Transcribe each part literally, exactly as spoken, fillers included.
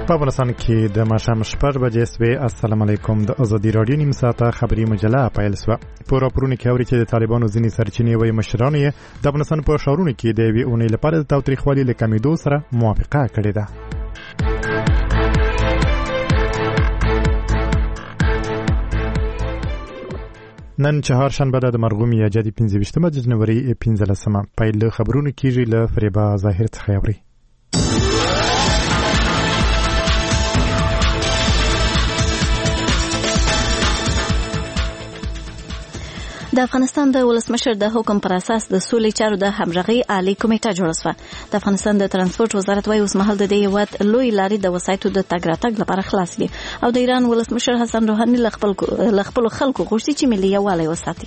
په افغانستان کې د ماښام شپږ بجې سوې. السلام علیکم. د ازادي راډیو نیم ساعته خبري مجله پیل شوه. په راپورونو کې اوري چې د طالبانو ځینې سرچینې وایي مشرانو یې د افغانستان په ښارونو کې د یوې اونۍ لپاره د تاوتریخوالي له کمېدو سره موافقه کړې ده. نن چهارشنبه ده، د مرغوم یاجدي پنځه ویشتمه د جنوري پنځلسمه. پیل له خبرونو کېږي له فریبا ظاهر څخه اوري. د افغانستان د ولسمشر د حکم پر اساس د سولې چارو د همغږي عالی کمیټه جوړه شوه. د افغانستان د ترانسپورت وزارت وايي اوس مهال د دې هیواد لوی لارې د وسایطو د تګ راتګ لپاره خلاص دي او د ایران ولسمشر حسن روحاني له خپل له خپل خلکو غوښتي چې ملي یووالی وساتي.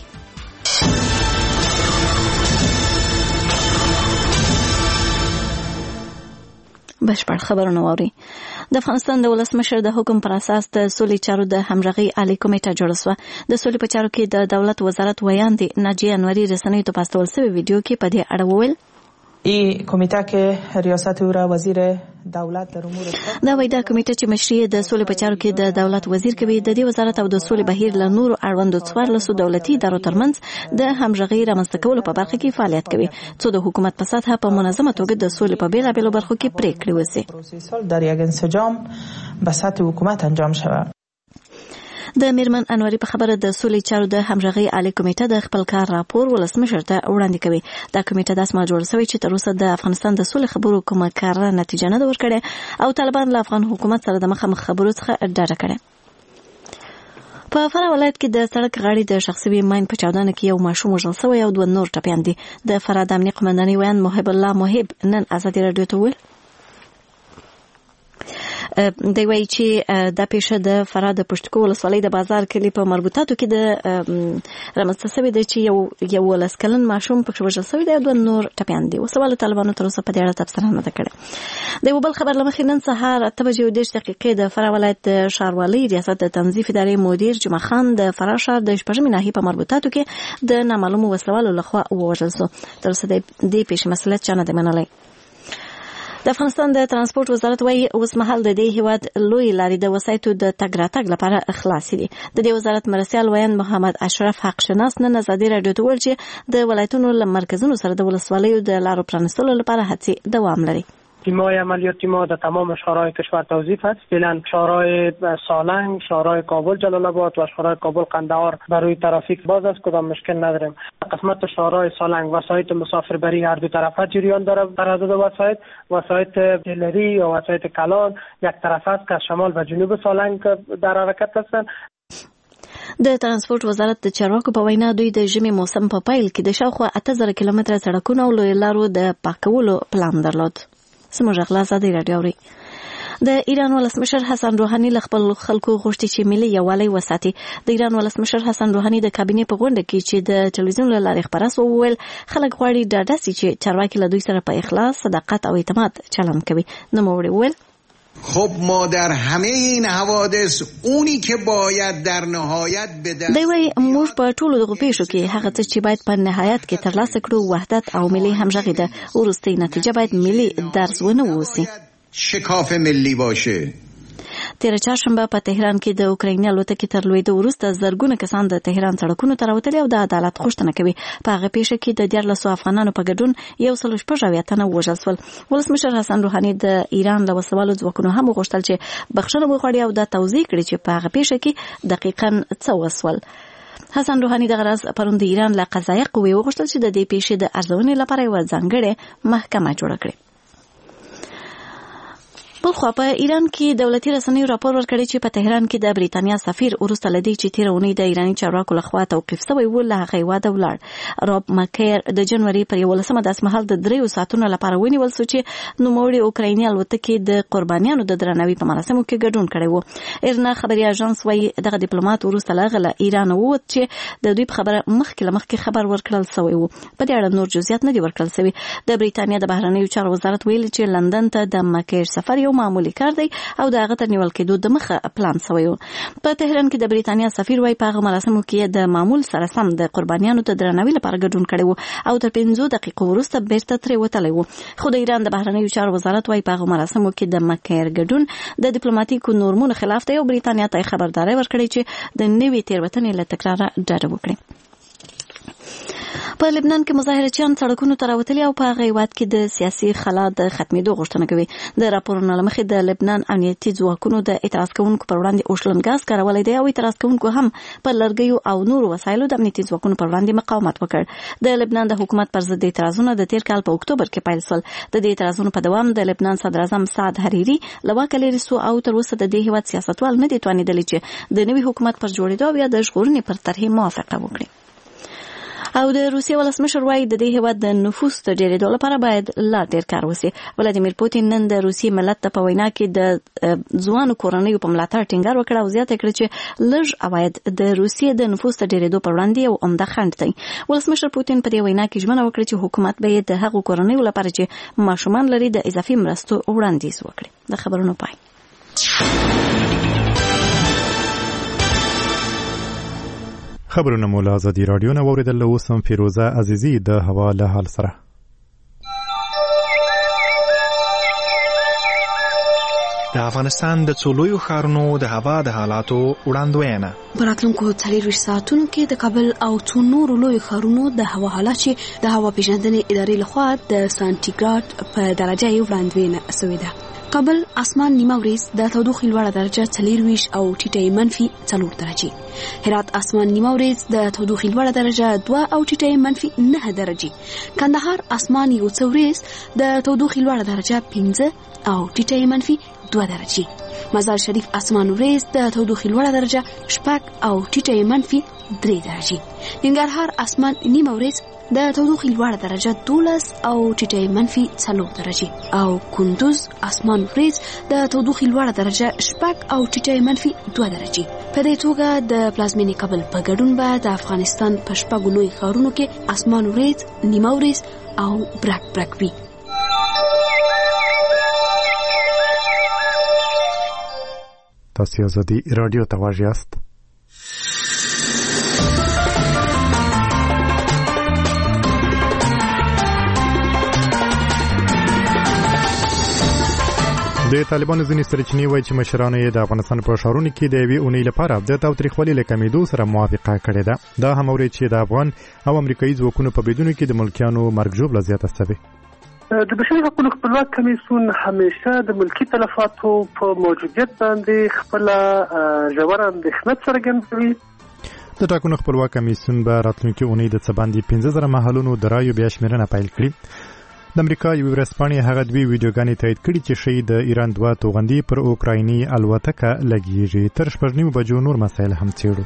بشپړ خبرونه ووري. د افغانستان د ولسمشر د حکم پر اساس د سولې چارو د همغږي عالی کمیټه جوړه شوه. د سولې په چارو کې د دولت وزارت ویاندې ناجیه انوري رسنیو ته په استول شوی ویډیو کې په دې اړه وویل این کمیته که ریاست او را وزیر دولت در امور دا وایي دا کمیټه چې مشري د سولې په چارو کې د دولت وزیر کوي د دې وزارت او د سولې بهیر له نورو اړوندو څوارلسو دولتي ادارو ترمنځ د همغږۍ رامنځته کولو په برخه کې فعالیت کوي څو د حکومت په سطحه په منظمه توګه د سولې په بیلابیلو برخو کې پریکړې وشي. در یک انسجام به سطح حکومت انجام شود. د میرمن انوري په خبره د سولې چارو د همغږۍ عالی کمیټه د خپل کار راپور ولسمشر ته وړاندې کوي. دا کمیټه داسې ما جوړ شوی چې تر اوسه د افغانستان د سولې خبرو کومه کاره نتیجه نه ده ورکړې او طالبان له افغان حکومت سره د مخامخ خبرو څخه ډډه کړې. په فراه ولایت کې د سړک غاړې د شخصي ماین په چاودنه کې یو ماشوم وژل شوی او دوه نور ټپیان دي. د فراه د امنیه قومندانۍ ویاند محب الله محب نن ازادي راډیو ته وویل دی وایي چې دا پیښه د فراه د پشتکو ولسوالۍ د بازار کلي په مربوطاتو کې د رامنځته شوې ده چې یو یولس کلن ماشوم پکې وژل شوی دی او دوه نور ټپیان دي. وسوال طالبانو تر اوسه په دې اړه تبصره نه ده کړې. د یو بل خبر له مخې نن سهار اته بجې او دېرش دقیقې د فراه ولایت د ښاروالۍ ریاست د تنظیف ادارې مدیر جمعه خان د فراه ښار د شپږمې ناحیې په مربوطاتو کې د نامعلومو وسلوالو لخوا ووژل شو. تر اوسه د دې پیښې مسؤلیت چا نه دی منلی. د افغانستان د ترانسپورت وزارت وايي اوس مهال د دې هیواد لوی لارې د وسایطو د تګ راتګ لپاره خلاص دي. د دې وزارت مرستیال ویاند محمد اشرف حق شناس نن ازادي راډیو ته وویل چې د ولایتونو له مرکزونو سره د ولسوالیو د لارو پرانستلو لپاره هڅې دوام لري. تیمای عملیاتی ما در تمام شهرهای کشور توظیف است. فعلا شهرهای سالنگ، شهرهای کابل جلال آباد و شهرهای کابل قندهار برای ترافیک باز است، کدام مشکل نداریم. قسمت شهرهای سالنگ وسایط مسافربری هر دو طرفه جریان داره. در حدود وسایط وسایط دلری یا وسایط کلان یک طرف است که از شمال و جنوب سالنگ در حرکت هستند. د ترانسپورت وزارت د چارواکو په وینا دوی د ژمي موسم په پیل کې د شاوخوا اته زره کیلومتره سړکونو او لوی لارو د پاکولو پلان درلود. سمو ژغلا ازادي راډیو اوري. د ایران ولسمشر حسن روحاني له خپل خلکو غوښتي چې ملي یووالی وساتي. د ایران ولسمشر حسن روحاني د کابینې په غونډه کې چې د ټلویزیون له لارې خبره شوه وویل خلک غواړي ډاډه سي چې چارواکي له دوی سره په اخلاص، صداقت او اعتماد چلند کوي. نوموړي وویل خب ما در همه این حوادث اونی که باید در نهایت به دست دی وایي موږ په ټولو دغو پیښو کې هغه څه چې باید په نهایت کې ترلاسه کړو وحدت او ملي همغږي ده. وروستۍ نتیجه باید ملي درز ونه ووسي. شکاف ملی باشه. تیر چهارشنبه په تهران کې د اوکرایني الوتکې تر لوېدو وروسته زرګونه کسان د تهران سړکونو ته راوتلي او د عدالت غوښتنه کوي. په هغه پیښه کې د دیارلسو افغانانو په ګډون یو سل شپږ اویا تنه ووژل شول. ولسمشر حسن روحاني د ایران له وسلوالو ځواکونو هم وغوښتل چې بخښنه وغواړي او دا توضیح کړي چې په هغه پیښه کې دقیقاً څه وسول. حسن روحاني دغه راز پرون د ایران له قضایه قوې وغوښتل چې د دې پیښې د ارزونې لپاره یوه ځانګړې محکمه جوړه کړي. بلخوا په ایران کې دولتي رسنیو راپور ورکړی چې په تهران کې د بریتانیا سفیر وروسته له دې چې تېره اونۍ د ایراني چارواکو لخوا توقیف شوی و له هغه هېواده ولاړ. راب مکیر د جنوري پر یولسمه داسمهال د دریو ساعتونو لپاره ونیول شو چې نوموړي اوکرایني الوتکې د قربانیانو د درناوي په مراسمو کې ګډون کړی و. ایرنا خبري اژانس وايي دغه ډیپلوماټ وروسته له هغه له ایران ووت چې د دوی په خبره مخکې له مخکې خبر ورکړل شوی و. په دې اړه نور جزئیات نه دي ورکړل شوي. د بریتانیا د بهرنیو چارو وزارت ویلي چې لندن ته د مکیر سفر یو یو معمولی کار دی او د هغه تر نیول کېدو د مخه پلان شوی و. په تهران کې د بریتانیا سفیر وايي په هغه مراسمو کې د معمول سره سم د قربانیانو ته درناوي لپاره ګډون کړی و او تر پنځو دقیقو وروسته بیرته ترې وتلی و. خو د ایران د بهرنیو چارو وزارت وايي په هغه مراسمو کې د مکر ګډون د ډیپلوماټیکو نورمونو خلاف دی او بریتانیا ته خبرداري ورکړې چې د نوې تېروتنې له تکرار ډډه وکړي. په لبنان کې مظاهرچیان سړکونو ته راوتلي او په هغه هیواد کې د سیاسي خلا د ختمېدو غوښتنه کوي. د راپورونو له مخې د لبنان امنیتي ځواکونو د اعتراض کوونکو پر وړاندې اوشلن ګاز کارولی دی او اعتراض کوونکو هم په لرګیو او نورو وسایلو د امنیتي ځواکونو پر وړاندې مقاومت وکړ. د لبنان د حکومت پر ضد اعتراضونه د تیر کال په اکتوبر کې پیل شول. د دې اعتراضونو په دوام د لبنان صدر اعظم سعد حریری له واکه لرې سو او تر اوسه د دې هیواد سیاستوال نه دي توانېدلي چې د نوي حکومت پر جوړېدو بیا د ژغورنې پر طرحې موافقه وکړي. او د روسیې ولسمشر وايي د دې هیواد د نفوس د ډېرېدو لپاره باید لا ډېر کار وشي. ولادیمیر پوتین نن د روسیې ملت ته په وینا کې د ځوانو کورنیو په ملاتړ ټینګار وکړ او زیاته کړه چې لږ عواید د روسیې د نفوس د ډېرېدو پر وړاندې یو عمده خنډ دی. ولسمشر پوتین په دې وینا کې ژمنه وکړه چې حکومت به یې د هغو کورنیو لپاره چې ماشومان لري د اضافي مرستو وړاندیز وکړي. د خبرونو پای. خبرونه مو له ازادي راډیو نه واوریدل. اوس هم فیروزه عزیزي د هوا له حال سره. د افغانستان د څو لویو ښارونو د هوا د حالاتو وړاندوینه. په راتلونکو څلورویشت ساعتونو کې د کابل او څو نورو لویو ښارونو د هوا حالات چې د هوا پیژندنې ادارې لخوا د سانتیګراډ په درجه یې وړاندوینه شوې ده. کابل اسمان نیمه ورځ د تودوخې لوړه درجه څلورویشت او ټیټه منفي څلور درجې. هرات اسمان نیمه ورځ د تودوخې لوړه درجه دوه او ټیټه منفي نه درجې. کندهار اسمان یو څو ورځ د تودوخې لوړه درجه پنځه او ټیټه منفي دوه درجې. مزار شریف اسمان ورځ د تودوخې لوړه درجه شپږ او ټیټه منفي درې درجې. ننګرهار اسمان نیمه ورځ د تودوخې لوړه درجه دولس او ټیټه منفي څلور درجې. او کندوز اسمان ورځ د تودوخې لوړه درجه شپږ او ټیټه منفي دوه درجې. په دې توګه د پلازمینې کابل په ګډون به د افغانستان په شپږو لوی ښارونو کې اسمان ورځ نیمه ورځ او برک برک وي. تاسو ازادي رادیو ته واژ یاست. د طالبانو ځینې سرچینې وایي چې مشرانو یې د افغانستان په ښارونو کې د یوې اونۍ لپاره د تاوتریخوالي له کمېدو سره موافقه کړې ده. دا هم اوري چې د افغان او امریکایي ځواکونو په بریدونو کې د ملکیانو مرګ ژوبله زیاته شوې. د بشري حقوقو خپلواک کمیسیون همیشه د ملکی تلفاتو په موجودیت باندې خپل ژوره اندېښنه څرګندوي. د ټاکنو خپلواک کمیسیون به راتلونکي اونۍ د څه باندې پنځه زره محلونو د رایو بیا شمېرنه پیل کړي. د امریکا یوې ورځپاڼې هغه دوې ویډیوګانې تایید کړي چې ښیي د ایران دوه توغندي پر اوکرایني الوتکه لګیږي. تر شپږ نیمو بجو نور مسایل هم څېړو.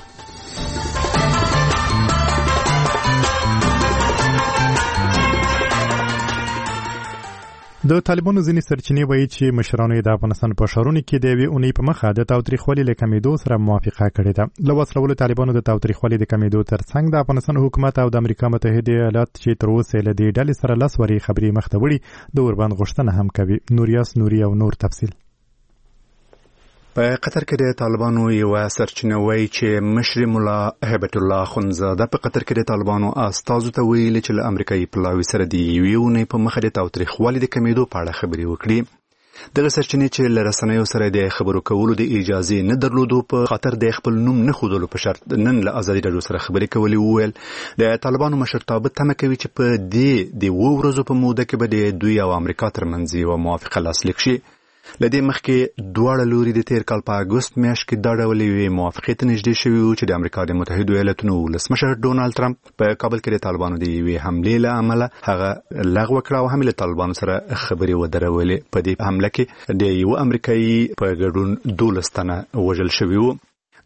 د طالبانو ځینې سرچینې وایي چې مشرانو یې د افغانستان په ښارونو کې د یوې اونۍ په مخه د تاوتریخوالي له کمېدو سره موافقه کړې ده. له وسلوالو طالبانو د تاوتریخوالي د کمېدو ترڅنګ د افغانستان حکومت او د امریکا متحده ایالات چې تر اوسه له دې ډلې سره لس ورې خبرې مخ ته وړي د وربند غوښتنه هم کوي. نوریاس نوري او نور تفصیل. په قطر کې د طالبانو یو سرچینه وایي چې مشر مولا هیبت الله خنزاده په قطر کې د طالبانو استازو ته ویلي چې له امریکایي پلاوي سره د یوې اونۍ په مخه د تاوتریخوالي د کمېدو په اړه خبرې وکړي. دغه سرچینې چې له رسنیو سره د خبرو کولو د اجازې نه درلودو په خاطر د خپل نوم نه ښودلو په شرط نن له ازادي راډیو سره خبرې کولې وویل د طالبانو مشرتابه تمه کوي چې په دې د اوو ورځو په موده کې به د دوی او امریکا ترمنځ یوه موافقه لاسلیک شي. له دې مخکې دواړه لوري د تیر کال په اګوست میاشت کې دا ډول یوې موافقې ته نږدې شوي وو چې د امریکا د متحدو ایالاتونو ولسمشر ډونالډ ټرمپ په کابل کې د طالبانو د یوې حملې له امله هغه لغوه کړه او هم له طالبانو سره خبرې ودرولې. په دې حمله کې د یو امریکایي په ګډون دولس تنه وژل شوي وو.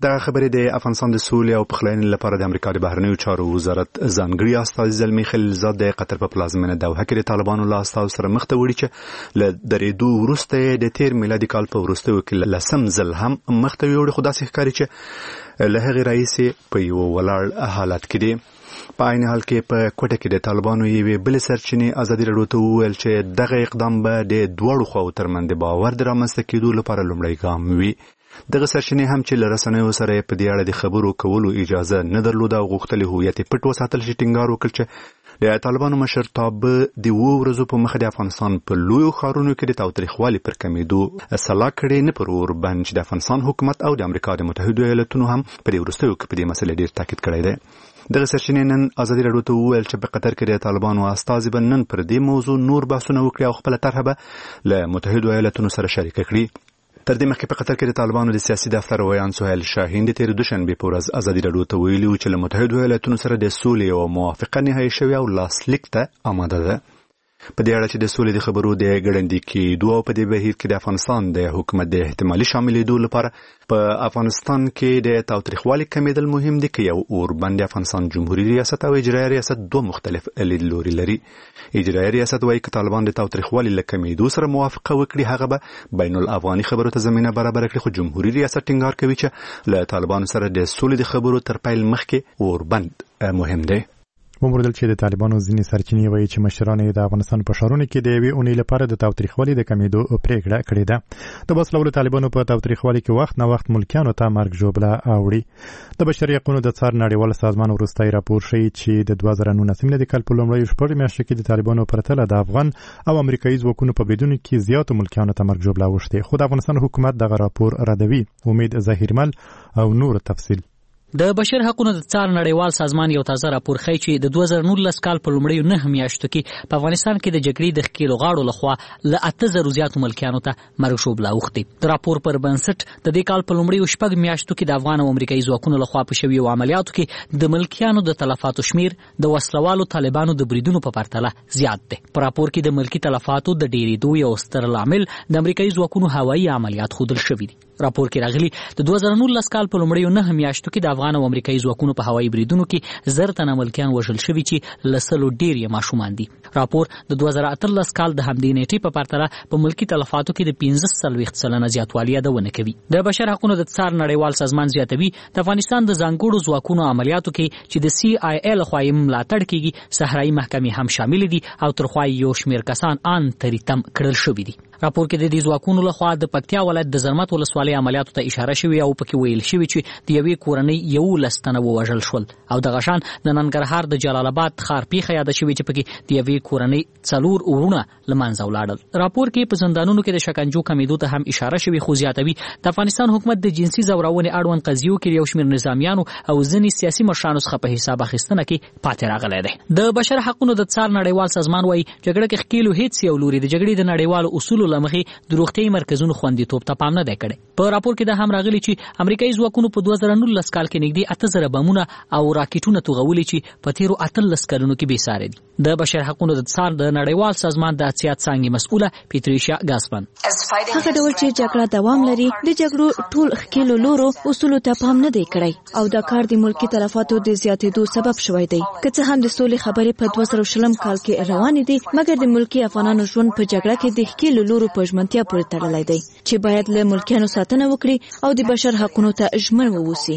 دا خبرې د افغانستان د سولې او پخلاینې لپاره د امریکا د بهرنیو چارو وزارت ځانګړي استازي زلمی خلیلزاد د قطر په پلازمینه دوحه کې د طالبانو له استازو سره مخ ته وړي چې له درېدو وروسته د تیر میلادي کال په وروستیو کې لسم ځل هم مخ ته وړي، خو داسې ښکاري چې له هغې راهیسې په یو ولاړ حالت کې دي. په عین حال کې په کوټه کې د طالبانو یوې بلې سرچینې ازادي راډیو ته وویل چې دغه اقدام به د دواړو خواو ترمنځ د باور د رامنځته کېدو لپاره لومړی ګام وي. دغه سرچینې هم چې له رسنیو سره په دې اړه د خبرو کولو اجازه نه درلوده او غوښتل هویت یې پټ وساتل شي، ټینګار وکړ چې د طالبانو مشرتابه د اوو ورځو په مخه د افغانستان په لویو ښارونو کې د تاوتریخوالي پر کمېدو سلا کړې، نه پر اور باندې چې د افغانستان حکومت او د امریکا د متحدو ایالتونو هم په دې وروستیو کې په دې مسله ډېر تاکید کړی دی. دغه سرچینې نن ازادي راډیو ته وویل چې په قطر کې د طالبانو استازي به نن پر دې موضوع نور بحثونه وکړي او خپله طرحه به له متحدو ایالتونو سره شریکه کړي. تر دې مخکې په قطر کې د طالبانو د سیاسي دفتر ویان سهیل شاهین د تېرې دوشنبې په ورځ ازادي راډیو ته ویلي و چې له متحدو ایالتونو سره د سولې یوه موافقه نهایي شوې او لاسلیک ته آماده ده. په دې اړه چې د سولې د خبرو د ګړندي کېدو او په دې بهیر کې د افغانستان د حکومت د احتمالي شاملېدو لپاره په افغانستان کې د تاوتریخوالي کمېدل مهم دي که یو اوربند افغانستان جمهوریت ریاست او اجرایي ریاست دوه مختلف لیدلوري لري. اجرایي ریاست وایي که طالبان د تاوتریخوالي له کمېدو سره موافقه وکړي هغه به بین الافغاني خبرو ته زمینه برابره کړي، خو جمهوریت ریاست ټینګار کوي چې له طالبانو سره د سولې د خبرو تر پیل مخکې اوربند مهم دی. وموندل چې د طالبانو ځینې سرچینې وایي چې مشران یې د افغانستان په ښارونو کې د یوې اونۍ لپاره د تاوتریخوالي د کمېدو پرېکړه کړې ده. د باسلولو طالبانو په تاوتریخوالي کې وخت نه وخت ملکیانو ته مرګ ژوبله اوړي. د بشري حقوقو د څار نړیوال سازمان وروستی راپور ښیي چې د دوه زره نولسم میلادي کال په لومړیو شپږو میاشتو کې د طالبانو پرتله د افغان او امریکایي ځواکونو په بریدونو کې زیاتو ملکیانو ته مرګ ژوبله اوښتې، خو د افغانستان حکومت دغه راپور ردوي. امید ظاهرمل او نور تفصیل. د بشر حقوقو د څار نړیوال سازمان یو تازه راپور ښیي چې د دوه زره نولس کال په لومړیو نهه میاشتو کې په افغانستان کې د جګړې د ښکېلو غاړو لخوا له اته زرو زیاتو ملکیانو ته مرګ ژوبله اوښتې. د راپور پر بنسټ د دې کال په لومړیو شپږ میاشتو کې د افغان او امریکایي ځواکونو لخوا په شویو عملیاتو کې د ملکیانو د تلفاتو شمیر د وسلوالو طالبانو د بریدونو په پرتله زیات دی. په راپور کې د ملکي تلفاتو د ډېرېدو یو ستر لامل د امریکایي ځواکونو هوایي عملیات ښودل شوي دي. راپور کې راغلي د دوه زره نولس کال په لومړیو نهه میاشتو کې د افغان او امریکایي ځواکونو په هوایي بریدونو کې زر تنه ملکیان وژل شوي چې له سلو ډېر یې ماشومان دي. راپور د دوه زره اتلس کال د همدې نیټې په پرتله په ملکي تلفاتو کې د پنځه څلوېښت سلنه زیاتوالی یادونه کوي. د بشر حقوقو د څار نړیوال سازمان زیاتوي د افغانستان د ځانګړو ځواکونو عملیاتو کې چې د سی آی ای لخوا یې ملاتړ کېږي صحرایي محکمې هم شامل دي او تر خوا یو شمېر کسان ان تریتم کړل شوي دي. راپور کې د دې ځواکونو لخوا د پکتیا ولایت د زرمت ولسوالۍ عملیاتو ته اشاره شوې او پکې ویل شوي چې د یوې کورنۍ یولس تنه ووژل شول او دغه شان د ننګرهار د جلال آباد ښار پیښه یاده شوې چې پکې د یوې کورنۍ څلور وروڼه له منځه ولاړل. راپور کې په زندانونو کې د شکنجو کمېدو ته هم اشاره شوې، خو زیاتوي د افغانستان حکومت د جنسي ځورونې اړوند قضیو کې یو شمېر نظامیانو او ځینې سیاسي مشرانو څخه په حساب اخیستنه کې پاتې راغلی دی. د بشر حقوقو د څار نړیوال سازمان وایي جګړه کې ښکېلو هېڅ یو لوري د جګړې د نړیوالو اصولو له مخې د روغتیايي مرکزونو خوندیتوب ته پام نه دی کړی. په راپور کې دا هم راغلي چې امریکایي ځواکونو په دوه زره نولس کال کې نږدې اته زره بمونه او راکټونه توغولي چې په تیرو اتلس کلونو کې بې ساري دي. د بشر حقوقو د څار د نړیوال سازمان د اتحاد څانګې مسؤله پیتریشیا ګاسپن هغه ډول چې جګړه دوام لري د جګړو ټول ښکېلو لورو اصولو ته پام نه دی کړی او دا کار د ملکي تلفاتو د زیاتېدو سبب شوی دی. که څه هم د سولې خبرې په دوه زره شلم کال کې روانې دي، مګر د ملکي افغانانو ژوند په جګړه کې د ښکېلو لورو په ژمنتیا پورې تړلی دی چې باید له ملکیانو ساتنه وکړي او د بشر حقوقو ته ژمن واوسي.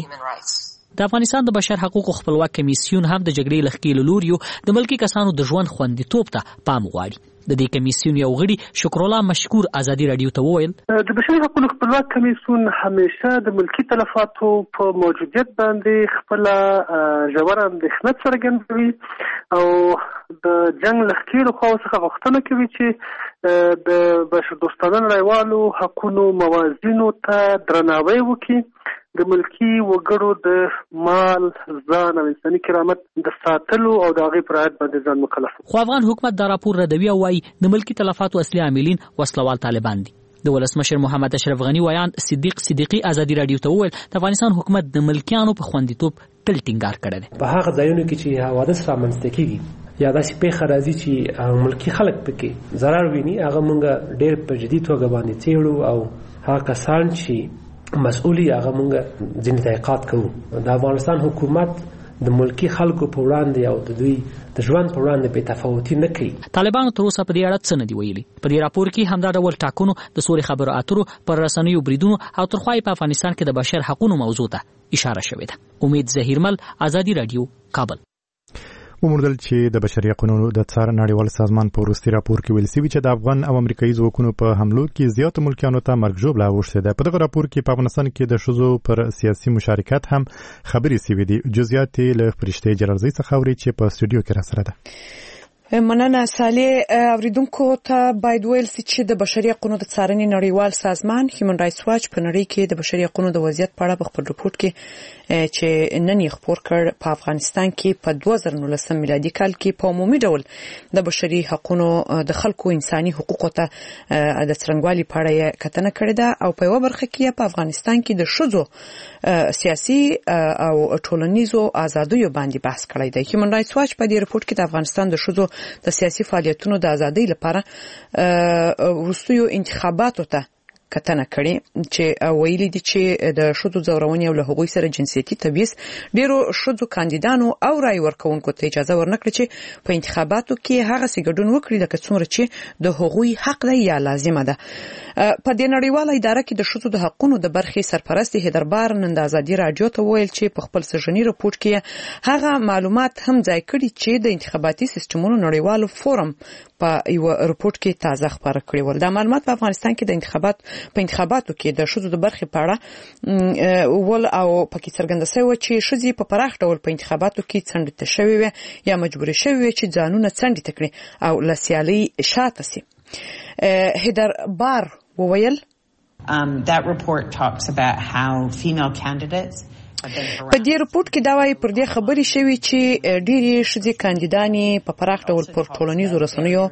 د افغانستان د بشر حقوقو خپلواک کمیسیون هم د جګړې له ښکېلو لوریو د ملکي کسانو د ژوند خوندیتوب ته پام غواړي. د دې کمیسیون یو غړي شکرالله مشکور ازادي راډیو ته وویل د بشري حقوقو خپلواک کمیسیون همیشه د ملکي تلفاتو په موجودیت باندې خپل ژوره اندېښنه څرګندوي او د جنگ له ښکېلو خواو څخه غوښتنه کوي چې د بشردوستانه نړیوالو حقونو موازینو ته درناوی وکړي، د ملکي وګړو د مال، ځان او انساني کرامت د ساتلو او د هغې په رعایت باندې ځان مکلف. خو افغان حکومت دا راپور ردوي او وایي د ملکي تلفاتو اصلي عاملین وسلوال طالبان دي. د ولسمشر محمد اشرف غني ویان صدیق صدیقي ازادي راډیو ته وویل د افغانستان حکومت د ملکیانو په خوندیتوب تل ټینګار کړی دی. په هغه ځایونو کې چې حوادث رامنځته کېږي یا داسې پیښه راځي چې ملکي خلک پکې ضرر ویني، هغه موږ ډېر په جدي توګه باندې څېړو او هغه کسان چې مسؤلي هغه مونږ ځینې تحقیقات کوو. د افغانستان حکومت د ملکی خلکو په وړاندې او د دوی د ژوند په وړاندې بې تفاوتي نه کوي. طالبانو تر اوسه په دې اړه څه نه دي ویلي. په دې راپور کې همدا ډول ټاکنو د سولې خبرو اترو پر رسنیو بریدونو او ترخوای په افغانستان کې د بشر حقوقو موضوع ته اشاره شوې ده. امید ظهیرمل، آزادي رادیو، کابل. وموندل چې د بشري حقوقو د څار نړیوال سازمان په وروستي راپور کې ویل شوی چې د افغان او امریکایي ځواکونو په حملو کې زیات ملکیانو ته مرګ ژوبله اوښتې ده. په دغه راپور کې په افغانستان کې د ښځو پر سیاسي مشارکت هم خبرې شوې دي. جزئیات له فرشته جلالزی څخه اوري چې په استودیو کې را سره ده. مننه صالح. اوریدونکو ته باید ویل سي چې د بشري حقوقو د څارنې نړیوال سازمان هیومن رائټس واچ په نړۍ کې د بشري حقوقو د وضعیت په اړه په خپل رپورت کې چې نن یې خپور کړ په افغانستان کې په دوه زره نولسم میلادي کال کې په عمومي ډول د بشري حقوقو د خلکو انساني حقوقو ته د څرنګوالي په اړه کتنه کړې ده او په یو برخه کې په افغانستان کې د ښځو سیاسي او ټولنیزو ازادیو باندې بحث کړی دی. هیومن رائټس واچ په دې رپورت کې د افغانستان د ښځو د سیاسي فعالیتونو د ازادۍ لپاره وروستیو انتخاباتو ته کتنه کړي چې ویلي دي چې د ښځو ځورونې او له هغوی سره جنسیتي تبعیض ډیرو ښځو کاندیدانو او رای ورکوونکو ته اجازه ورنکړه چې په انتخاباتو کې هغه سي ګډون وکړي لکه څومره چې د هغوی حق دی یا لازمه ده. په دې نړیواله اداره کې د ښځو د حقوقو د برخې سرپرست هیدربار نن د آزادي رادیو ته ویل چې په خپل سرجنی رپورت کې هغه معلومات هم ځای کړي چې د انتخاباتي سیستمونو نړیوالو فورم په یو رپورت کې تازه خبره کړې ول. دا معلومات په افغانستان کې د انتخابات په انتخاباتو کې د ښځو د برخې په اړه ول او پکې څرګنده شوی چې ښځې په پراخ ډول په انتخاباتو کې څنډه شوي وي یا مجبور شوي وي چې ځانونه څنډه تکړي او لسیالي شاته سي. هیدر بار وویل um that report talks about how female candidates په دې رپورت کې دا وايي پر دې خبرې شوی چې ډېری ښځې کاندیدانې په پراخ ډول پر ټولنیزو رسنیو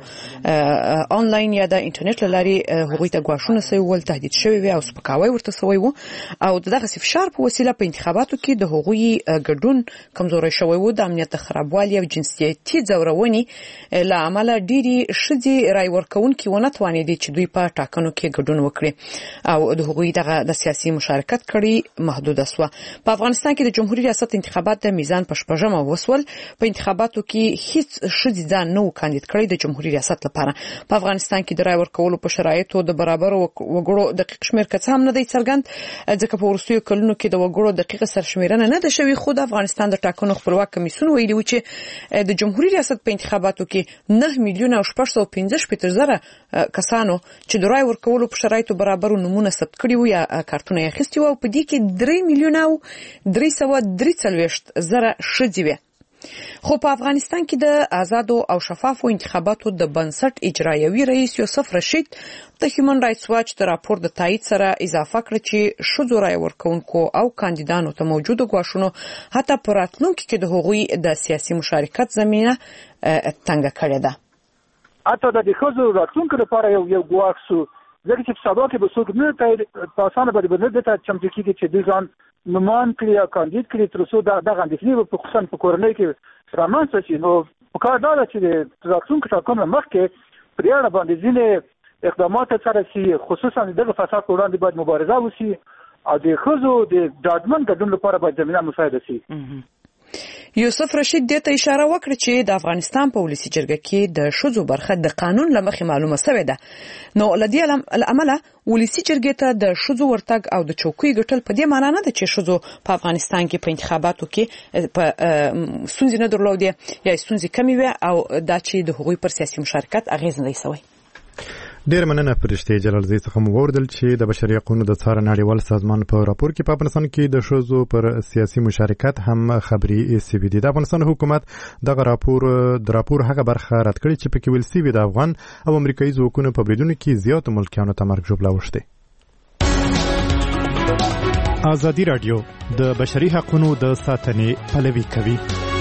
آنلاین یا د انټرنیټ لاري هغوی ته ګواښونه شوي ول، تهدید شوی وي او سپکاوی ورته شوی وو او دغه فشار په وسیله په انتخاباتو کې د هغوی ګډون کمزوري شوی وو. د امنیت خرابوالي او جنسیتي ځورونې له امله ډېری ښځې رای ورکوونکي ونه توانېدي چې دوی په ټاکنو کې ګډون وکړي او د هغوی دغه د سیاسي مشارکت کړي محدوده شوه. په افغانستان کې د جمهوریت ریاست انتخابات د میزان په شپږمه وسول. په انتخاباتو کې هیڅ ښځې ځان نه کاندید کړی د جمهوریت ریاست لپاره. په افغانستان کې د رای ورکولو په شرایطو د برابر وګړو دقیق شمیر کڅ هم نه دی څرګند، ځکه په وروستیو کلونو کې د وګړو دقیقه سرشمیرنه نه ده شوې. خو د افغانستان د ټاکنو خپلواک کمیسیون ویلي و چې د جمهوریت ریاست په انتخاباتو کې نه میلیون او شپږ سوه پنځه شپېته زره کسانو چې د رای ورکولو په شرایطو برابر نمونه ثبت کړي وو یا کارتونه یې اخیستي وو او په دې کې درې میلیونه او درې سوه درې څلوېښت زره ښځې وې. خو په افغانستان کې د آزادو او شفافو انتخاباتو د بنسټ اجرایوي رئیس یوسف رشید د هیومن رائټس واچ د راپور د تایید سره اضافه کړ چې ښځو رای ورکوونکو او کاندیدانو ته موجوده ګواښونو حتی په راتلونکي کې د هغوی د سیاسي مشارکت زمینه تنګه کړې ده. حتی د ښځو راتلونکي لپاره یو یو ګواښ شو، ځکه چې په سبا کې به څوک نه په اسانه باندې نه ته چمتو کېږي چې دوی ځان نومان کړي یا کاندید کړي تر څو دغه اندېښنې په خصوصا په کورنۍ کې رامنځته شي. نو پکار دا ده چې د راتلونکي ټاکنو مخکې په دې اړه باندې ځینې اقدامات سره شي، خصوصا دغه فساد په وړاندې باید مبارزه وشي او د ښځو د ډاډمن ګډون لپاره باید زمینه مساعده شي. یوسف رشید دې ته اشاره وکړه چې د افغانستان په ولسی جرګه کې د ښځو برخه د قانون لمخې معلومه شوې ده. نو لدی العمله ولسی جرګې ته د ښځو ورتګ او د چوکۍ ګټل په دې معنی نه ده چې ښځو په افغانستان کې په انتخاباتو کې په ستونزې نه درلودې یا ستونزې کمې وي او دا چې د هغوی پر سیاسي مشارکت اغیز نه دی شوی. ډیر مننه فرشته جلالزی څخه مو وردل چې د بشري حقوقو د څار نړیوال سازمان په راپور کې په افغانستان کې د ښځو پر سیاسي مشارکت هم خبري سوي دي. د افغانستان حکومت دغه راپور د راپور هغه برخه رد کړې چې پکې ویل سوي د افغان او امریکایي ځواکونو په بریدونو کې زیات ملکیانو ته مرګ ژوبله اوښتې. آزادي رادیو د بشري حقوقو د ساتنې پلوي کوي.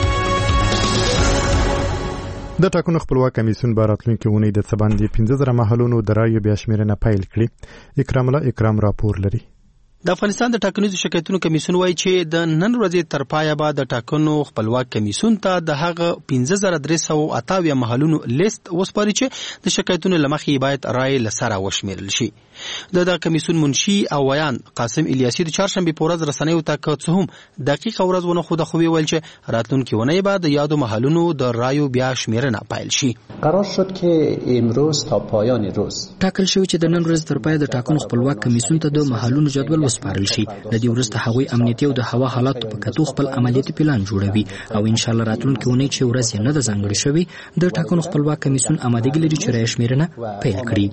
د ټاکنو خپلواک کمیسیون به راتلونکي اونۍ د څه باندې پنځه زره محلونو د رایو بیا شمیرنه پیل کړي. اکرام الله اکرام راپور لري. د افغانستان د ټاکنیزو شکایتونو کمیسیون وایي چې د نن ورځې تر پایه به د ټاکنو خپلواک کمیسیون ته د هغه پنځه زره درې سوه اته اویا محلونو لیست وسپاري چې د شکایتونو له مخې باید رای له سره وشمیرل شي. د د کمیسون منشي او ویان قاسم الیاسی د چهارشنبه په ورځ رسنیو ته که هم دقیقه ورځ ونه خو د خو ویل چې راتلونکي ونی بعد د یادو محلونو د رایو بیا شمیرنه پایل شي. قرار شد که امروز تا پایان روز ټاکل شوی چې د نن ورځ تر پایه د ټاکنو خپلواک کمیسون ته د محلونو جدول وسپارل شي. د دې وروسته هغوی امنیتي او د هوا حالات په کتو خپل عملیاتي پلان جوړوي او ان شاء الله راتلونکي ونی چې ورځ نه د ځانګړي شوی د ټاکنو خپلواک کمیسون آمادګي لري چې رای شمیرنه پیل کړي.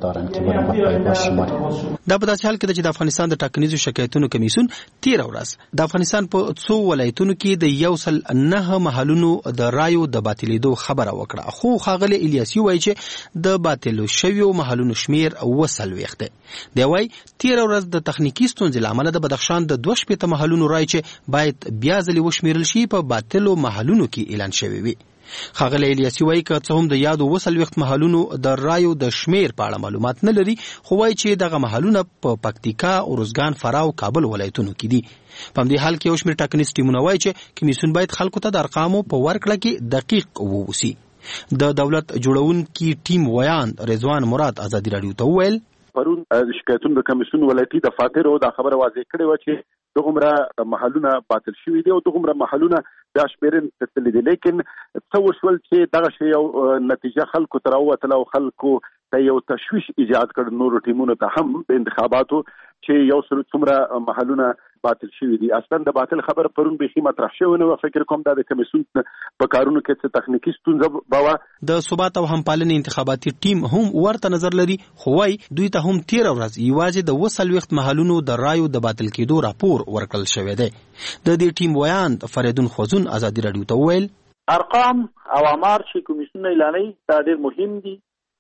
دا په داسې حال کې چې د افغانستان د ټاکنیزو شکایتونو کمیسون تیر ورځ د افغانستان په څو ولایتونو کې د یو سل نه محلونو د رایو د باطلېدو خبره وکړه. خو ښاغلی الیاسی وایي چې د باطلو شویو محلونو شمیر وسلويخت دی. دی وایي تیر ورځ د تخنیکی ستونزې له امله د بدخشان د دوه شپېته محلونو رای چې باید بیا ځلې وشمیرل شي په باطلو محلونو کې اعلان شوی وي. ښاغلی الیاسی وایي که څه هم د یادو وسلويخت محلونو د رایو د شمیر په اړه معلومات نه لري خو وایي چې دغه محلونه په پکتیکا، اروزګان، فراه او کابل ولایتونو کې دي. په همدې حال کې یو شمېر ټاکنیز ټیمونه وایي چې کمیسیون باید خلکو ته د ارقامو په ورکړه کې دقیق واوسي. د دولت جوړونکي ټیم ویان رضوان مراد ازادي راډیو ته وویل پرون شکایتونو د کمیسیون ولایتي دفاتر او د خبره واضح کړې و چې دغومره محلونه باطل شوي دي او دغومره محلونه دا شمیرن تسلی دي، لیکن څه وشول چې دغه شی یو نتیجه خلکو ته راووتله او خلکو ته یو تشویش ایجاد کړ نورو ټیمونو ته هم د انتخاباتو چې یو سل څومره محلونه باطل شوي دي. اصلا د باطل خبر پرون بیخي مطرح شوی نه و. فکر کوم دا د کمیسیون په کارونو کې څه تخنیکی ستونزه به د ثبات او همپالنې انتخاباتي ټیم هم ورته نظر لري خو وايي دوی ته هم تیر ورځ یوازې د وسلويخت محلونو د رایو د باطل کېدو راپور ورکړل شوی دی. د دې ټیم ویان فریدون خوزون ازادي راډیو ته ویل ارقام او امار چې کمیسیون اعلانوي دا ډېر مهم دي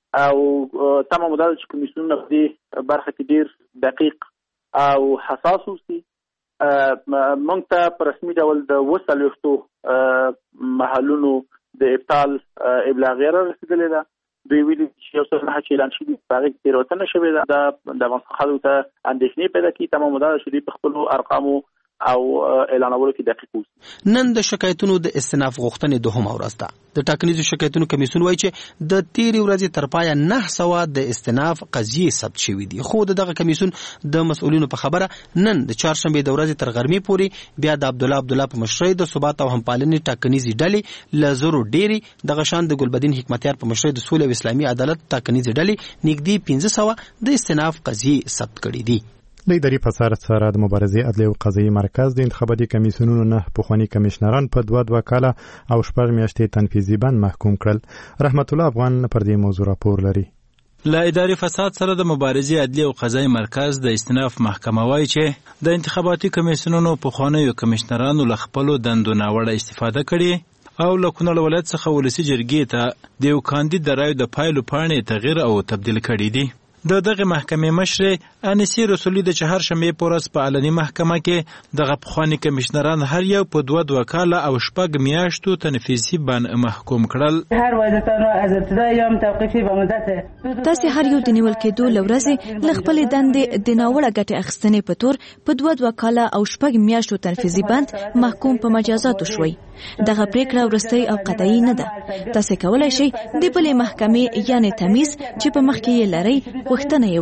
او تمام مدار چې کمیسیون په دې برخه کې ډېر دقیق او حساس اوسي. مونږ ته په رسمي ډول د وسلويختو محلونو د ابطال ابلاغ غیر رسیدلې ده. دوی ویلي چې یو څه نه چې اعلان شوي په هغې کې تېروتنه شوې ده. دا د افغانستان خلکو ته اندېښنې پیدا کوي. تمام مدار چې دوی په خپلو ارقامو او اعلانولو کې دقیق اوسي. نن د شکایتونو د استئناف غوښتنې دوهمه ورځ ده. د ټاکنیزو شکایتونو کمیسیون وایي چې د تیرې ورځې تر پایه نه سوه د استئناف قضیې ثبت شوي دي. خو د دغه کمیسیون د مسؤلینو په خبره نن د چهارشنبې د ورځې تر غرمې پورې بیا د عبدالله عبدالله په مشرۍ د ثبات او همپالنې ټاکنیزې ډلې له زرو ډېرې دغه شان د ګلبدین حکمتیار په مشرۍ د سولې او اسلامي عدالت ټاکنیزې ډلې نږدې پنځه سوه د استئناف قضیې ثبت کړي دي. د اداري فساد سره د مبارزې عدلي او قضایي مرکز د انتخاباتي کمیسیونونو نه پخواني کمشنران په دوه دوه کاله او شپږ میاشتې تنفیذي بند محکوم کړل. رحمت الله افغان پر دې موضوع راپور لري. له اداري فساد سره د مبارزې عدلي او قضایي مرکز د استئناف محکمه وایي چې د انتخاباتي کمیسیونونو پخوانیو کمشنرانو له خپلو دندو ناوړه استفاده کړې او له کونړ ولایت څخه ولسي جرګې ته د یو کاندید د رایو د پایلو پاڼې تغییر او تبدیل کړي دي. د دغه محکمې مشر انیسی رسولي د چهارشنبې په ورځ په علني محکمه کې دغه پخواني کمشنران هر یو په دوه دوه کاله او شپږ میاشتو تنفیذي بند محکوم کړل. هر واحدتان را از ابتدای یوم توقیفی به مدت تاسې هر یو د نیول کېدو له ورځې له خپلې دندې د ناوړه ګټې اخیستنې په تور په دوه دوه کاله او شپږ میاشتو تنفیذي بند محکوم په مجازاتو شوی. دغه پریکړه وروستۍ او قطعي نه ده. تاسې کولی شئ د بلې محکمې یعنې تمیز چې په مخکې یې لرئ غوښتنه یې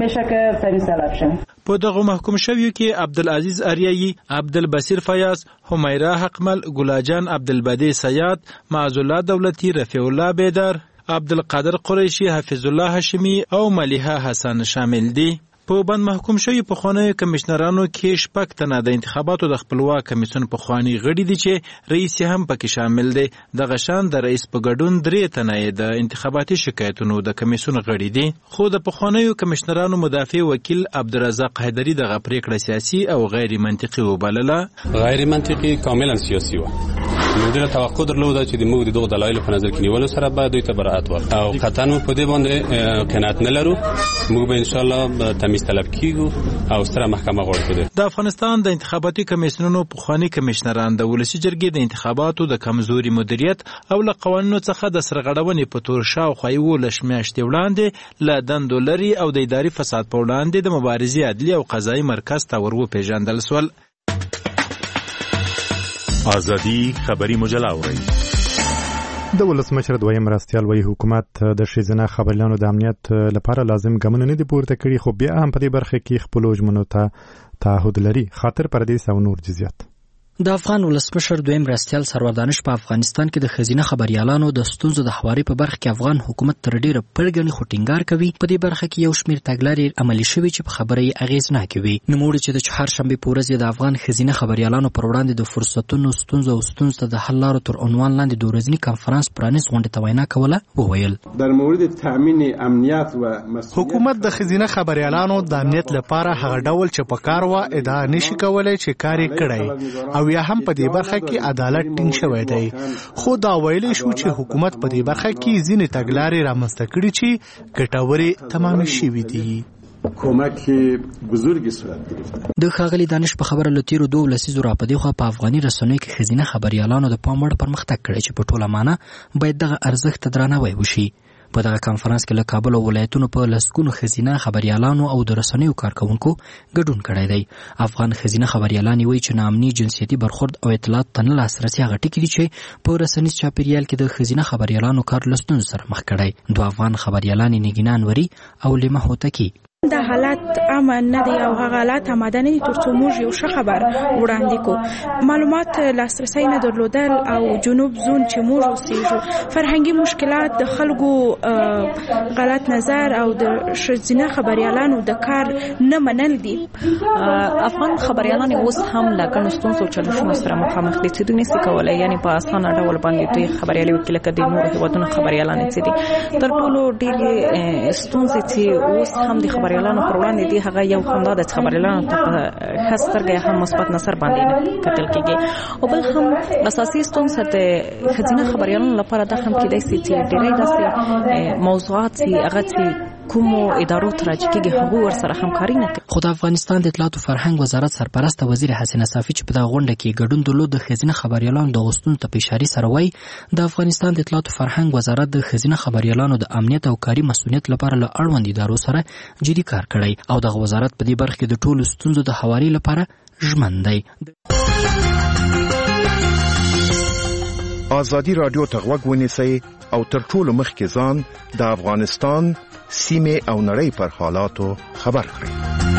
وکړئ. په دغه محکوم شویو کې عبدالعزیز اریایی، عبدالبصیر فیاض، حمیرا حقمل، ګلاجان عبدالبدی سیاد، معاذ الله دولتي، رفیع الله بیدر، عبدالقادر قریشي، حفیظ الله هاشمی او ملیحه حسن شامل دي. په بند محکوم شوی پخوانیو کمشنرانو کې شپږ تنه د انتخاباتو د خپلواک کمیسیون پخواني غړي دي چې رئیس هم پکې شامل دی. دغه شان د رئیس په ګډون درې تنه د انتخاباتي شکایتونو د کمیسیون غړي دي. خو د پخوانیو کمشنرانو مدافع وکیل عبدالرزاق حیدری دغه پریکړه سیاسي او غیر منطقي وبلله. غیر منطقي کاملا سیاسي و. موږ د توقع درلوده چې د موږ دغه دلایل په نظر کې نیولو سره باید دوی ته براءت ورکړو او قطعا په دې باندې قناعت نه لرو. موږ به ان شاء الله تمیز طلب کیږو او ستره محکمه غوړه کړو. د افغانستان د انتخاباتي کمیسیونونو پخواني کمشنران د ولسي جرګې د انتخاباتو د کمزوري مدیریت او له قوانینو څخه د سرغړونې په تور شاوخوا یولس میاشتې وړاندې له دندو لري او د اداري فساد په وړاندې د مبارزې عدلي او قضایي مرکز ته ور وپېژندل سول. آزادی خبری مجله اورئ. د ولسمشر دویم مرستیال وایي حکومت د ښځینه خبریالانو د امنیت لپاره لازم ګامونه نه دي پورته کړي، خو بیا هم په دې برخه کې خپلو ژمنو ته تعهد لري. خاطر پردیس او نور جزئیات. د افغان ولسمشر دویم مرستیال سرور دانش په افغانستان کې د ښځینه خبریالانو د ستونزو د هواري په برخه کې افغان حکومت تر ډیره پړګنې خو ټینګار کوي. په دې برخه کې یو شمېر تګلارې عملي شوي چې په خبره یې اغېزناکې وي. نوموړي چې د چهارشنبې په ورځ د افغان ښځینه خبریالانو پر وړاندې د فرصتونو، ستونزو او ستونزو ته د حل لارو تر عنوان لاندې د ورځني کنفرانس پرانیست غونډې ته وینا کوله، وویل در مورد تامین امنیت و حکومت د ښځینه خبریالانو د امنیت لپاره هغه ډول چې په کار و ادعا نشي کولای چې کار یې کړی او یا هم په دې برخه کې عدالت ټینګ شوی دی. خو دا ویلی شو چې حکومت په دې برخه کې ځینې تګلارې رامنځته کړي چې ګټورې تمامې شوي دي. کمک بزرگی صورت گرفته. د ښاغلي دانش په خبره له تیرو دوو لسیزو راپدې خوا په افغاني رسنیو کې ښځینه خبریالانو د پام وړ پرمختګ کړی چې په ټوله معنی باید دغه ارزښت ته درناوی وشي. په دغه کنفرانس کې له کابل او ولایتونو په لسګونو ښځینه خبریالانو او د رسنیو کارکوونکو ګډون کړی دی. افغان ښځینه خبریالانې وایي چې ناامني، جنسیتي برخورد او اطلاعاتو ته نه لاسرسي هغه ټکي دي چې په رسنیز چاپیریال کې د ښځینه خبریالانو کار له ستونزو سره مخ کړی. دوه افغان خبریالانې نګینه انوري او لیمه هوتکي دا حالات امن نه دي او هغه حالات آماده نه دي ترڅو موږ یو ښه خبر وړاندې کو. معلومات لاسرسی نه درلودل او جنوب زون چې موږ اوسېږو، فرهنګي مشکلات، د خلکو غلط نظر او د ښځینه خبریالانو د کار نه منل دي. افغان خبریالان اوس هم له ګڼو ستونزو او چالشونو سره مخامخ دي چې دوی نشي کولی یعنې په اسانه ډول باندې دوی خبریالي وکړي لکه د نورو هېوادونو خبریالان چې دي. تر ټولو ډېرې ستونزې چې اوس هم د خبریالانو پر وړاندې دي هغه یو همدا د خبریالانو ته په ښه سترګه هم مثبت نظر باندې کتل کېږي، او بل هم اساسي ستونزه د ښځینه خبریالانو لپاره دا هم کېدای شي چې ډېری داسې موضوعات چې هغه چې کومو ادارو ته راجع کېږي هغوی ورسره همکاري نه کوي. خو د افغانستان د اطلاعاتو فرهنګ وزارت سرپرسته وزیر حسینه صافي چې په دغه غونډه کې ګډون درلود د ښځینه خبریالانو د غوښتنو ته په اشارې سره وایي د افغانستان د اطلاعاتو فرهنګ وزارت د ښځینه خبریالانو د امنیت او کاري مسؤلیت لپاره له اړوند ادارو سره جدي کار کړی او دغه وزارت په دې برخه کې د ټولو ستونزو د هواري لپاره ژمن دی. آزادي رادیو ته غوږ ونیسئ او تر ټولو مخکې ځان د افغانستان، سیمې او نړۍ پر حالاتو خبر کړئ.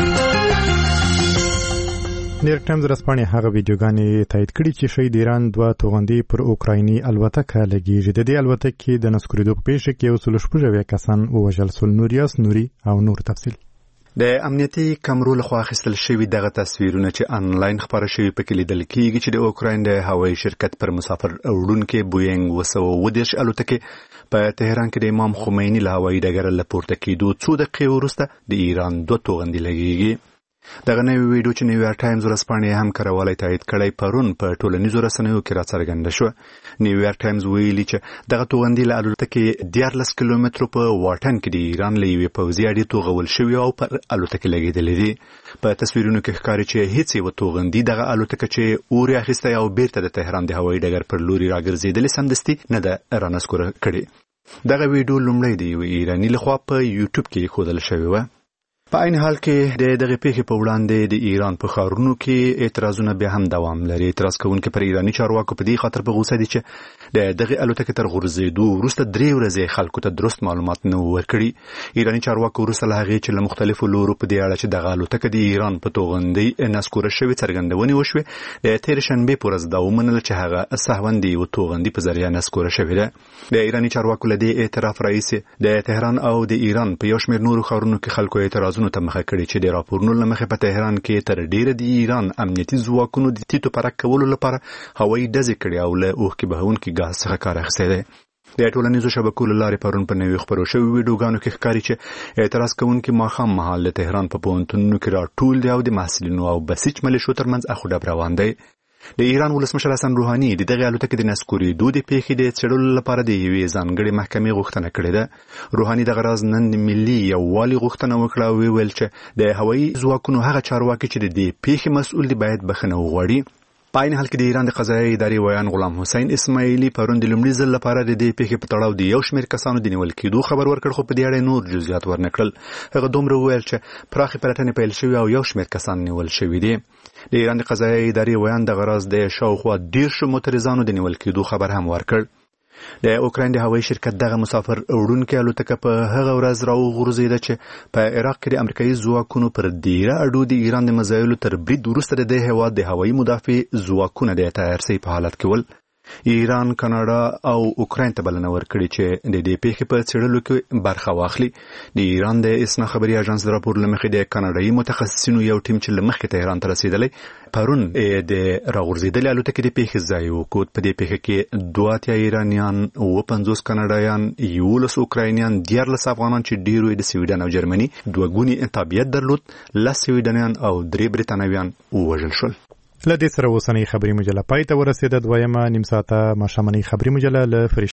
نیویارک ټایمز رسپانې هغه ویډیوګانې تایید کړي چې شهید ایران دوه توغندي پر اوکرایني الوتکه لګیږي. د دې الوتکې د نسکورېدو په پیښه کې یو سل شپږ اویا کسان ووژل سول. نوریاس نوري او نور تفصیل. د امنیتي کمرو لخوا اخیستل شوي دغه تصویرونه چې انلاین خپاره شوي پکې لیدل کېږي چې د اوکراین د هوایي شرکت پر مسافر وړونکې بوینګ اوه سوه اووه دېرش الوتکې په تهران کې د امام خمیني له هوایي ډګره له پورته کېدو څو دقیقې وروسته د ایران دوه توغندي لګېږي. دغه نوی ویډیو چې نیویارک ټایمز ورځپاڼې هم کراوالی تایید کړی پرون په ټولنیزو رسنیو کې راڅرګنده شوه. نیویارک ټایمز ویلي چې دغه توغندي له الوتکې دیارلس کیلومترو په واټن کې د ایران له یوې پوځي اډې توغول شوي او پر الوتکې لګېدلې دي. په تصویرونو کې ښکاري چې هیڅ یوه توغندي دغه الوتکه چې اورې اخیستی او بیرته د تهران د هوایي ډګر پر لوري راګرځېدلې سمدستي نه ده رانسکوره کړې. دغه ویډیو لومړی د یوې ایراني لخوا په یوټیوب کې ایښودل شوې وه. په عین حال کې د دغه پیښې په وړاندې د ایران په ښارونو کې اعتراضونه بیا هم دوام لري. اعتراض کوونکي پر ایراني چارواکو په دې خاطر په غوسه دي چې د دغه الوتکې تر غورځېدو وروسته درې ورځې خلکو ته درست معلومات نه وو ورکړي. ایراني چارواکو وروسته له هغې چې له مختلفو لورو په دې اړه چې دغه الوتکه د ایران په توغندۍ نسکوره شوې څرګندونې وشوې. د تېرې شنبې په ورځ دا ومنله چې هغه سهون د یوه توغندي په ذریعه نسکوره شوې ده. د ایراني چارواکو له دې اعتراف راهیسې د تهران او د ایران په یو شمېر نورو ښارونو کې خلکو اعتراض ته مخه کړي چې د راپورونو له مخې په تهران کې تر ډیره د ایران امنیتي ځواکونو د تیتو پرک کولو لپاره هوایي ډزې کړي او له اوښکې بهونکي ګاز څخه کار اخیستی دی. د ټولنیزو شبکو له لارې پرون په نویو خپرو شویو ویډیوګانو کې ښکاري چې اعتراض کوونکي ماښام مهال د تهران په پوهنتونونو کې راټول دي او د محصلینو او بسیج ملیشو ترمنځ اخ و ډب روان دی. د ایران ولسمشر حسن روحاني د دغه الوتکې د نسکورېدو د پیښې د څېړلو لپاره د یوې ځانګړې محکمې غوښتنه کړې ده. روحاني دغه راز نن د ملي یووالي غوښتنه وکړه او وویل چې د هوایي ځواکونو هغه چارواکي چې د دې پیښې مسؤل دي باید بخښنه وغواړي. په عین حال کې د ایران د قضایي ادارې ویان غلام حسین اسماعیلي پرون د لومړي ځل لپاره د دې پیښې په تړاو د یو شمېر کسانو د نیول کېدو خبر ورکړ، خو په دې اړه نور جزئیات ورنه کړل. هغه دومره وویل چې پراخې پلټنې پیل شوي او یو شمېر کسان نیول شوي دي. د ایران د قضایي ادارې ویان دغه راز د شاوخوا دېرشو معترضانو د نیول کېدو خبر هم ورکړ. د اوکراین د هوایي شرکت دغه مسافر وړونکي الوتکه په هغه ورځ راوغورځېده چې په عراق کې د امریکایي ځواکونو پر دیره اډو د ایران د مزایلو تر برید وروسته د دې هېواد د هوایي مدافع ځواکونه د تیارسۍ په حالت کې ول. ایران، کاناډا او اوکراین ته بلنه ورکړې چې د دې پیښې په څېړلو کې برخه واخلي. د ایران د اسنا خبري اژانس د راپور له مخې د کاناډایي متخصصینو یو ټیم چې له مخکې تهران ته رسېدلی پرون د راغورځېدلې الوتکې د پیښې ځای وکوت. په دې پیښه کې دوه اتیا ایرانیان، اووه پنځوس کاناډایان، یولس اوکراینیان، دیارلس افغانان چې ډېرو یې د سویډن او جرمني دوه ګوني تابعیت درلود، لس سویډنیان او درې برتانویان ووژل شول. له دې سره اوسنۍ خبري مجله پای ته ورسېده. دویمه نیم ساعته ماښامنۍ خبري مجله له